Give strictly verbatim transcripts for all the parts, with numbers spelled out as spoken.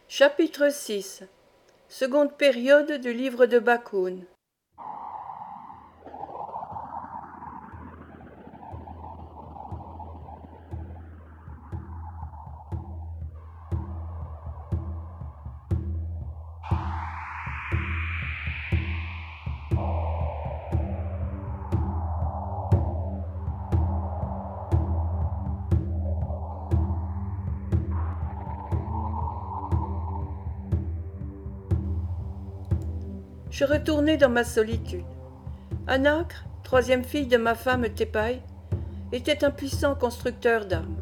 Chapitre six. Seconde période du livre de Bakun. Je retournai dans ma solitude. Anacre, troisième fille de ma femme Tepai, était un puissant constructeur d'armes.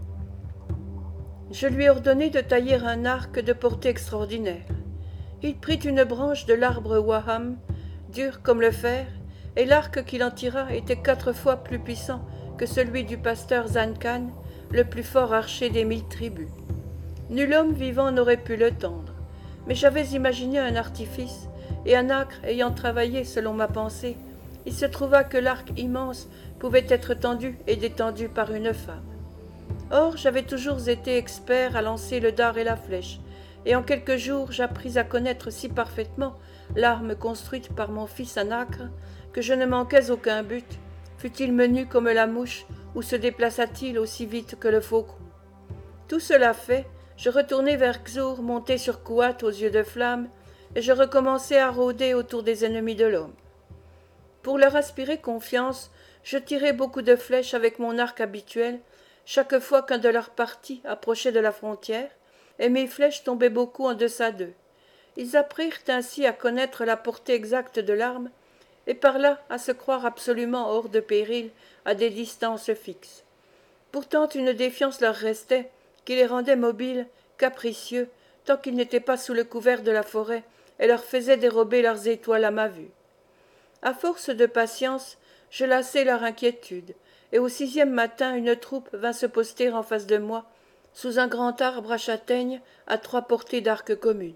Je lui ordonnai de tailler un arc de portée extraordinaire. Il prit une branche de l'arbre Waham, dur comme le fer, et l'arc qu'il en tira était quatre fois plus puissant que celui du pasteur Zancan, le plus fort archer des mille tribus. Nul homme vivant n'aurait pu le tendre, mais j'avais imaginé un artifice, et Anacre ayant travaillé selon ma pensée, il se trouva que l'arc immense pouvait être tendu et détendu par une femme. Or, j'avais toujours été expert à lancer le dard et la flèche, et en quelques jours j'appris à connaître si parfaitement l'arme construite par mon fils Anacre que je ne manquais aucun but, fût-il menu comme la mouche ou se déplaçât-il aussi vite que le faucon. Tout cela fait, je retournai vers Xur monté sur Kuat aux yeux de flamme, et je recommençai à rôder autour des ennemis de l'homme. Pour leur inspirer confiance, je tirai beaucoup de flèches avec mon arc habituel, chaque fois qu'un de leurs partis approchait de la frontière, et mes flèches tombaient beaucoup en deçà d'eux. Ils apprirent ainsi à connaître la portée exacte de l'arme, et par là à se croire absolument hors de péril à des distances fixes. Pourtant une défiance leur restait, qui les rendait mobiles, capricieux, tant qu'ils n'étaient pas sous le couvert de la forêt, et leur faisait dérober leurs étoiles à ma vue. À force de patience, je lassai leur inquiétude, et au sixième matin une troupe vint se poster en face de moi, sous un grand arbre à châtaignes à trois portées d'arc commune.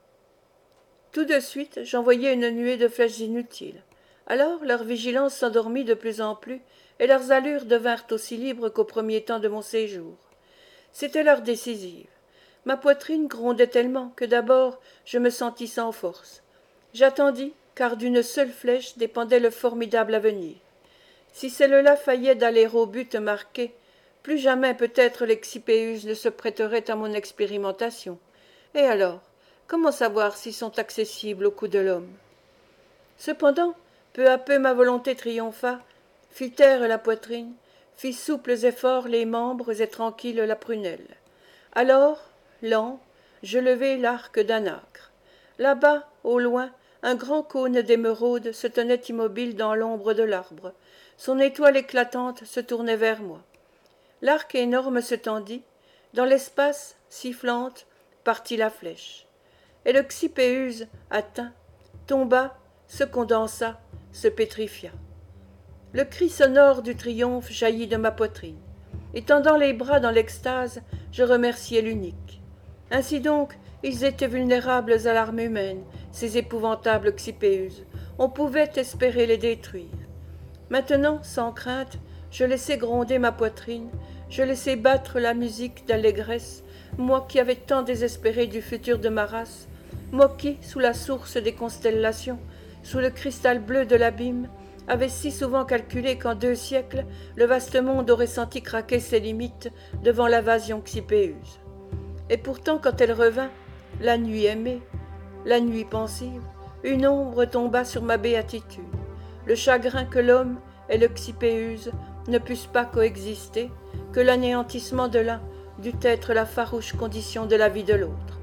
Tout de suite, j'envoyai une nuée de flèches inutiles. Alors leur vigilance s'endormit de plus en plus, et leurs allures devinrent aussi libres qu'au premier temps de mon séjour. C'était l'heure décisive. Ma poitrine grondait tellement que d'abord je me sentis sans force. J'attendis, car d'une seule flèche dépendait le formidable avenir. Si celle-là faillait d'aller au but marqué, plus jamais peut-être l'Exipéus ne se prêterait à mon expérimentation. Et alors, comment savoir s'ils sont accessibles au coup de l'homme? Cependant, peu à peu ma volonté triompha, fit taire la poitrine, fit souples et forts les membres et tranquille la prunelle. Alors, lent, je levai l'arc d'Anacre. Là-bas, au loin, un grand cône d'émeraude se tenait immobile dans l'ombre de l'arbre. Son étoile éclatante se tournait vers moi. L'arc énorme se tendit. Dans l'espace, sifflante, partit la flèche. Et le Xipéus, atteint, tomba, se condensa, se pétrifia. Le cri sonore du triomphe jaillit de ma poitrine. Étendant les bras dans l'extase, je remerciai l'unique. Ainsi donc, ils étaient vulnérables à l'arme humaine, ces épouvantables Xipéus. On pouvait espérer les détruire. Maintenant, sans crainte, je laissai gronder ma poitrine, je laissai battre la musique d'allégresse, moi qui avais tant désespéré du futur de ma race, moi qui, sous la source des constellations, sous le cristal bleu de l'abîme, avait si souvent calculé qu'en deux siècles, le vaste monde aurait senti craquer ses limites devant l'invasion Xipéus. Et pourtant, quand elle revint, la nuit aimée, la nuit pensive, une ombre tomba sur ma béatitude. Le chagrin que l'homme et le Xipéus ne pussent pas coexister, que l'anéantissement de l'un dût être la farouche condition de la vie de l'autre.